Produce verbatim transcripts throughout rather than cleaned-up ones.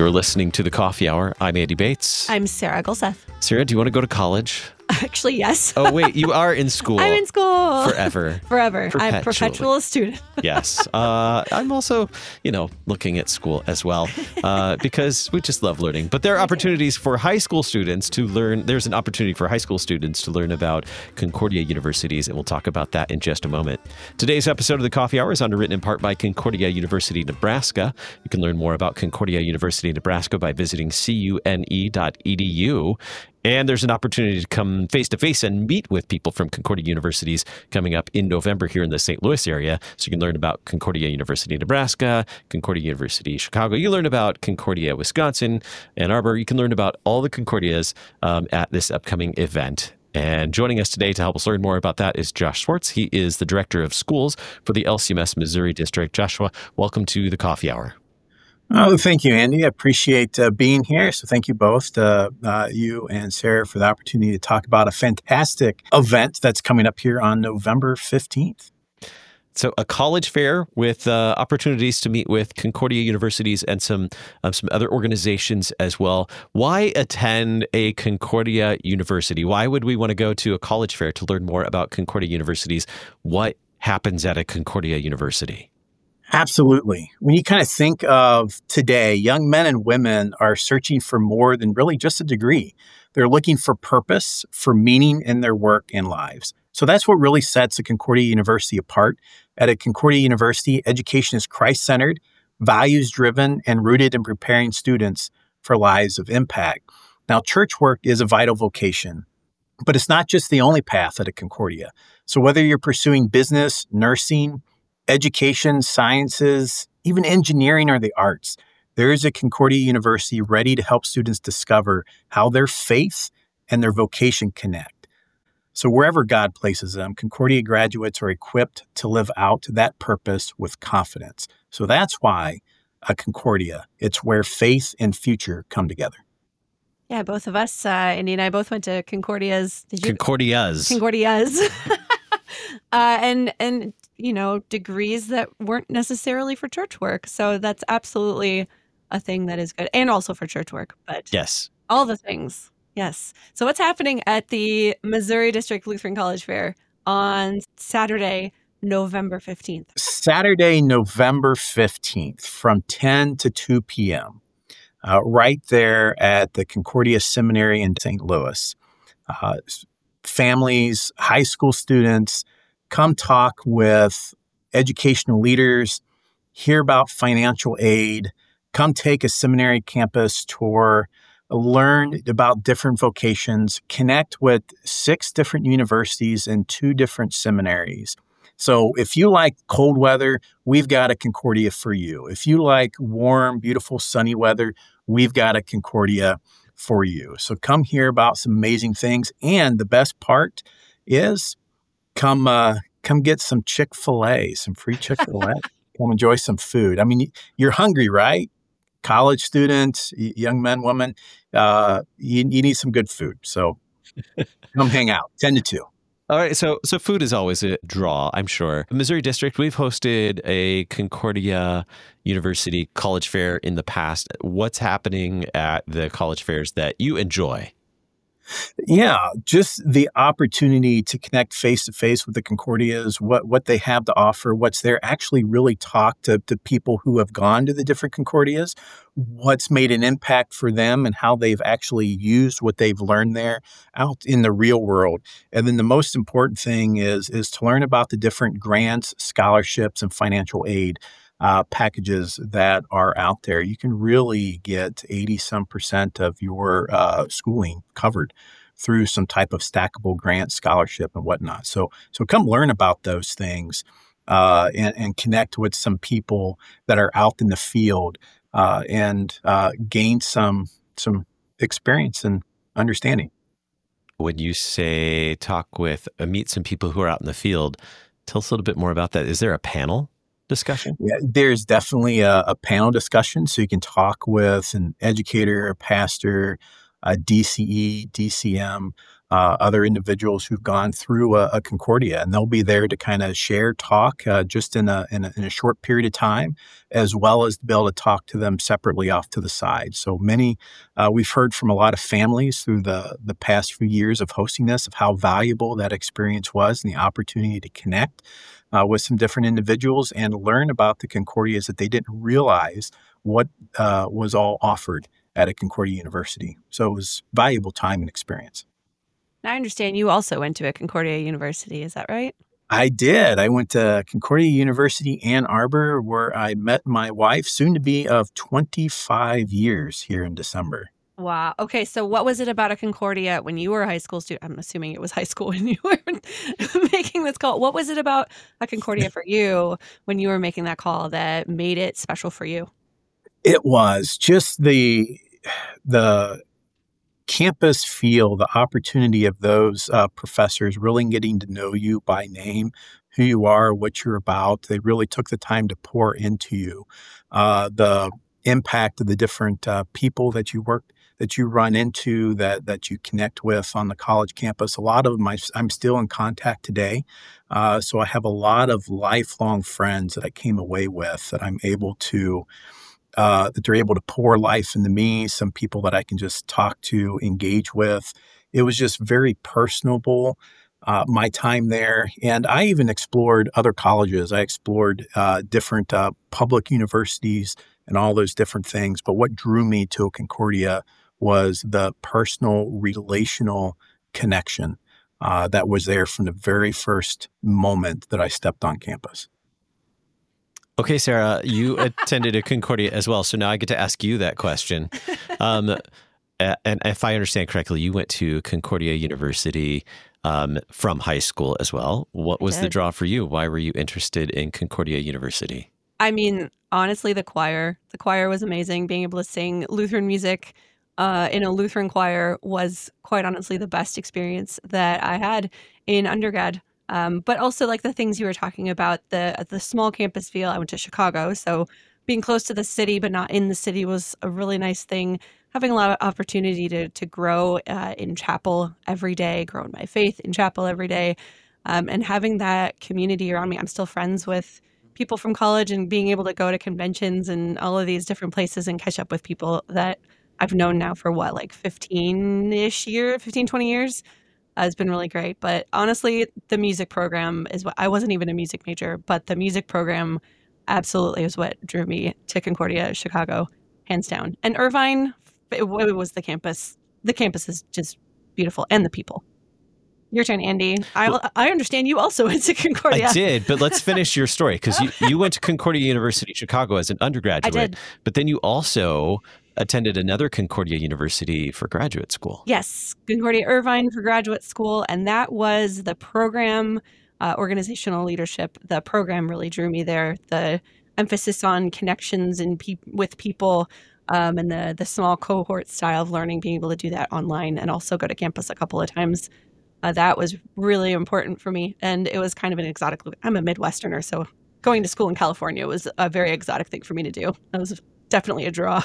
You're listening to The Coffee Hour. I'm Andy Bates. I'm Sarah Gulseth. Sarah, do you want to go to college? Actually, yes. Oh, wait, you are in school. I'm in school. Forever. Forever. Perpetually. I'm a perpetual student. Yes. Uh, I'm also, you know, looking at school as well uh, because we just love learning. But there are opportunities for high school students to learn. There's an opportunity for high school students to learn about Concordia Universities, and we'll talk about that in just a moment. Today's episode of The Coffee Hour is underwritten in part by Concordia University, Nebraska. You can learn more about Concordia University, Nebraska by visiting C U N E dot E D U. And there's an opportunity to come face-to-face and meet with people from Concordia Universities coming up in November here in the Saint Louis area. So you can learn about Concordia University, Nebraska, Concordia University, Chicago. You learn about Concordia, Wisconsin, Ann Arbor. You can learn about all the Concordias um, at this upcoming event. And joining us today to help us learn more about that is Josh Schwartz. He is the Director of Schools for the L C M S Missouri District. Joshua, welcome to the Coffee Hour. Oh, thank you, Andy. I appreciate uh, being here. So thank you both, uh, uh, you and Sarah, for the opportunity to talk about a fantastic event that's coming up here on November fifteenth. So a college fair with uh, opportunities to meet with Concordia Universities and some um, some other organizations as well. Why attend a Concordia University? Why would we want to go to a college fair to learn more about Concordia Universities? What happens at a Concordia University? Absolutely. When you kind of think of today, young men and women are searching for more than really just a degree. They're looking for purpose, for meaning in their work and lives. So that's what really sets a Concordia University apart. At a Concordia University, education is Christ-centered, values-driven, and rooted in preparing students for lives of impact. Now, church work is a vital vocation, but it's not just the only path at a Concordia. So whether you're pursuing business, nursing, education, sciences, even engineering or the arts, there is a Concordia University ready to help students discover how their faith and their vocation connect. So wherever God places them, Concordia graduates are equipped to live out that purpose with confidence. So that's why a Concordia, it's where faith and future come together. Yeah, both of us, uh, Andy and I both went to Concordias. Did you? Concordias. Concordias. uh, and, and, you know, degrees that weren't necessarily for church work. So that's absolutely a thing that is good. And also for church work. But yes, all the things. Yes. So what's happening at the Missouri District Lutheran College Fair on Saturday, November fifteenth? Saturday, November fifteenth from ten to two p.m. Uh, right there at the Concordia Seminary in Saint Louis. Uh, families, high school students, come talk with educational leaders, hear about financial aid, come take a seminary campus tour, learn about different vocations, connect with six different universities and two different seminaries. So if you like cold weather, we've got a Concordia for you. If you like warm, beautiful, sunny weather, we've got a Concordia for you. So come hear about some amazing things. And the best part is come uh, come get some Chick-fil-A, some free Chick-fil-A. Come enjoy some food. I mean, you're hungry, right? College students, young men, women, uh, you, you need some good food. So come hang out, ten to two. All right, so so food is always a draw, I'm sure. Missouri District, we've hosted a Concordia University college fair in the past. What's happening at the college fairs that you enjoy? Yeah, just the opportunity to connect face-to-face with the Concordias, what, what they have to offer, what's there, actually really talk to, to people who have gone to the different Concordias, what's made an impact for them and how they've actually used what they've learned there out in the real world. And then the most important thing is, is to learn about the different grants, scholarships, and financial aid Uh, packages that are out there. You can really get eighty some percent of your uh, schooling covered through some type of stackable grant, scholarship, and whatnot. So, so come learn about those things uh, and, and connect with some people that are out in the field uh, and uh, gain some some experience and understanding. When you say talk with, uh, meet some people who are out in the field, tell us a little bit more about that. Is there a panel discussion? Yeah, there's definitely a, a panel discussion, so you can talk with an educator, a pastor, uh, D C E, D C M, uh, other individuals who've gone through a, a Concordia, and they'll be there to kind of share, talk uh, just in a, in a in a short period of time, as well as to be able to talk to them separately off to the side. So many, uh, we've heard from a lot of families through the the past few years of hosting this of how valuable that experience was and the opportunity to connect uh, with some different individuals and learn about the Concordias that they didn't realize what uh, was all offered at a Concordia University. So it was valuable time and experience. I understand you also went to a Concordia University. Is that right? I did. I went to Concordia University, Ann Arbor, where I met my wife, soon to be of twenty-five years here in December. Wow. Okay. So what was it about a Concordia when you were a high school student? I'm assuming it was high school when you were making this call. What was it about a Concordia for you when you were making that call that made it special for you? It was just the the campus feel, the opportunity of those uh, professors really getting to know you by name, who you are, what you're about. They really took the time to pour into you. Uh, the impact of the different uh, people that you work, that you run into, that that you connect with on the college campus. A lot of them I, I'm still in contact today. Uh, so I have a lot of lifelong friends that I came away with that I'm able to Uh, that they're able to pour life into me, some people that I can just talk to, engage with. It was just very personable, uh, my time there. And I even explored other colleges. I explored uh, different uh, public universities and all those different things. But what drew me to a Concordia was the personal, relational connection uh, that was there from the very first moment that I stepped on campus. Okay, Sarah, you attended a Concordia as well, so now I get to ask you that question. Um, and if I understand correctly, you went to Concordia University um, from high school as well. What was the draw for you? Why were you interested in Concordia University? I mean, honestly, the choir. The choir was amazing. Being able to sing Lutheran music uh, in a Lutheran choir was quite honestly the best experience that I had in undergrad. Um, but also like the things you were talking about, the the small campus feel. I went to Chicago, so being close to the city but not in the city was a really nice thing. Having a lot of opportunity to to grow uh, in chapel every day, grow in my faith in chapel every day, um, and having that community around me. I'm still friends with people from college and being able to go to conventions and all of these different places and catch up with people that I've known now for what, like fifteen-ish years, fifteen, twenty years. Uh, it's been really great. But honestly, the music program is what I wasn't even a music major, but the music program absolutely is what drew me to Concordia, Chicago, hands down. And Irvine, it, it was the campus. The campus is just beautiful, and the people. Your turn, Andy. I Well- I understand you also went to Concordia. I did, but let's finish your story because you, you went to Concordia University, Chicago as an undergraduate, I did. but then you also attended another Concordia University for graduate school. Yes, Concordia Irvine for graduate school, and that was the program, uh, organizational leadership. The program really drew me there. The emphasis on connections and pe- with people, um, and the the small cohort style of learning, being able to do that online and also go to campus a couple of times. Uh, that was really important for me, and it was kind of an exotic. I'm a Midwesterner, so going to school in California was a very exotic thing for me to do. That was definitely a draw.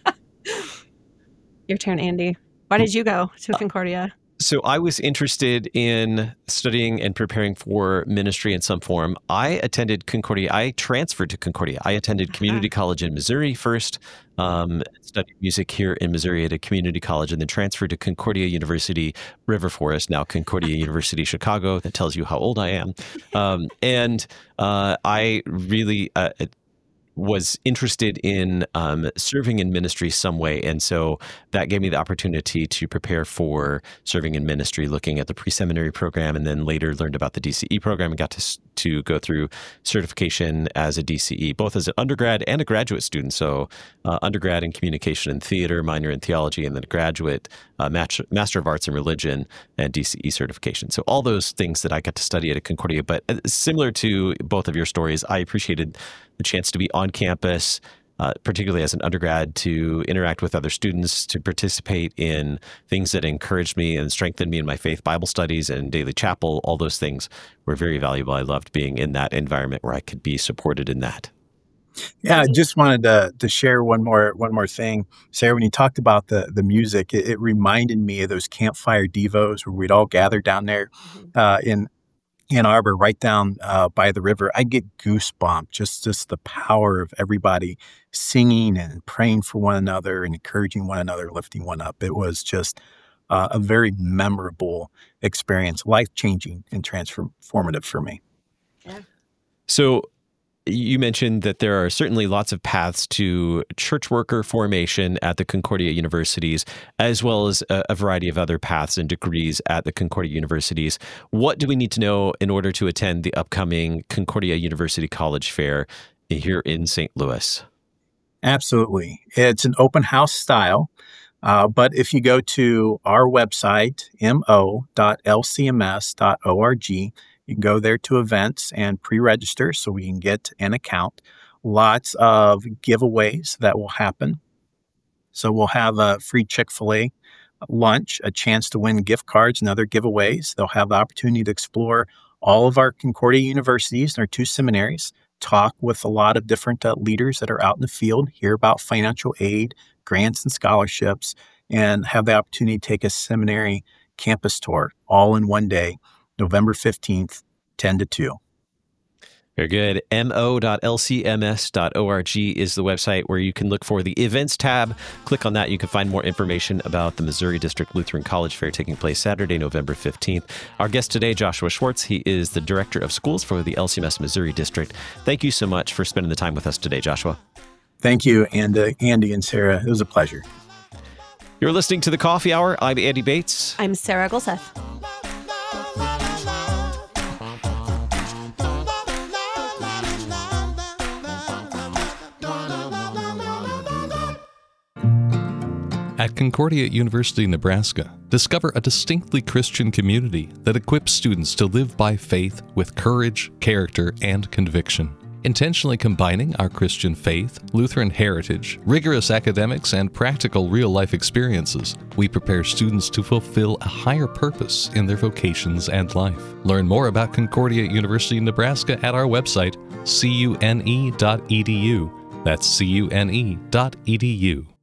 Your turn, Andy. Why did you go to Concordia? So I was interested in studying and preparing for ministry in some form. I attended Concordia. I transferred to Concordia. I attended community college in Missouri first, um, studied music here in Missouri at a community college, and then transferred to Concordia University, River Forest, now Concordia University, Chicago. That tells you how old I am. Um, and uh, I really... Uh, was interested in um, serving in ministry some way. And so that gave me the opportunity to prepare for serving in ministry, looking at the pre-seminary program, and then later learned about the D C E program and got to, to go through certification as a D C E, both as an undergrad and a graduate student. So uh, undergrad in communication and theater, minor in theology, and then graduate uh, Master of Arts in Religion and D C E certification. So all those things that I got to study at Concordia. But similar to both of your stories, I appreciated the chance to be on campus, uh, particularly as an undergrad, to interact with other students, to participate in things that encouraged me and strengthened me in my faith, Bible studies and daily chapel. All those things were very valuable. I loved being in that environment where I could be supported in that. Yeah, I just wanted to to share one more one more thing. Sarah, when you talked about the the music, it, it reminded me of those campfire devos where we'd all gather down there Mhm. uh, in Ann Arbor, right down uh, by the river. I get goosebumps, just just the power of everybody singing and praying for one another and encouraging one another, lifting one up. It was just uh, a very memorable experience, life changing and transformative for me. Yeah. So you mentioned that there are certainly lots of paths to church worker formation at the Concordia universities, as well as a, a variety of other paths and degrees at the Concordia universities. What do we need to know in order to attend the upcoming Concordia University College Fair here in Saint Louis? Absolutely. It's an open house style. Uh, but if you go to our website, m o dot l c m s dot org, you can go there to events and pre-register so we can get an account. Lots of giveaways that will happen. So we'll have a free Chick-fil-A lunch, a chance to win gift cards and other giveaways. They'll have the opportunity to explore all of our Concordia universities and our two seminaries, talk with a lot of different uh, leaders that are out in the field, hear about financial aid, grants and scholarships, and have the opportunity to take a seminary campus tour all in one day, November fifteenth, ten to two. Very good. m o dot l c m s dot org is the website where you can look for the events tab. Click on that. You can find more information about the Missouri District Lutheran College Fair taking place Saturday, November fifteenth. Our guest today, Joshua Schwartz. He is the Director of Schools for the L C M S Missouri District. Thank you so much for spending the time with us today, Joshua. Thank you, and uh, Andy and Sarah. It was a pleasure. You're listening to The Coffee Hour. I'm Andy Bates. I'm Sarah Golseth. At Concordia University, Nebraska, discover a distinctly Christian community that equips students to live by faith with courage, character, and conviction. Intentionally combining our Christian faith, Lutheran heritage, rigorous academics, and practical real-life experiences, we prepare students to fulfill a higher purpose in their vocations and life. Learn more about Concordia University, Nebraska at our website, C U N E dot E D U. That's C U N E dot E D U.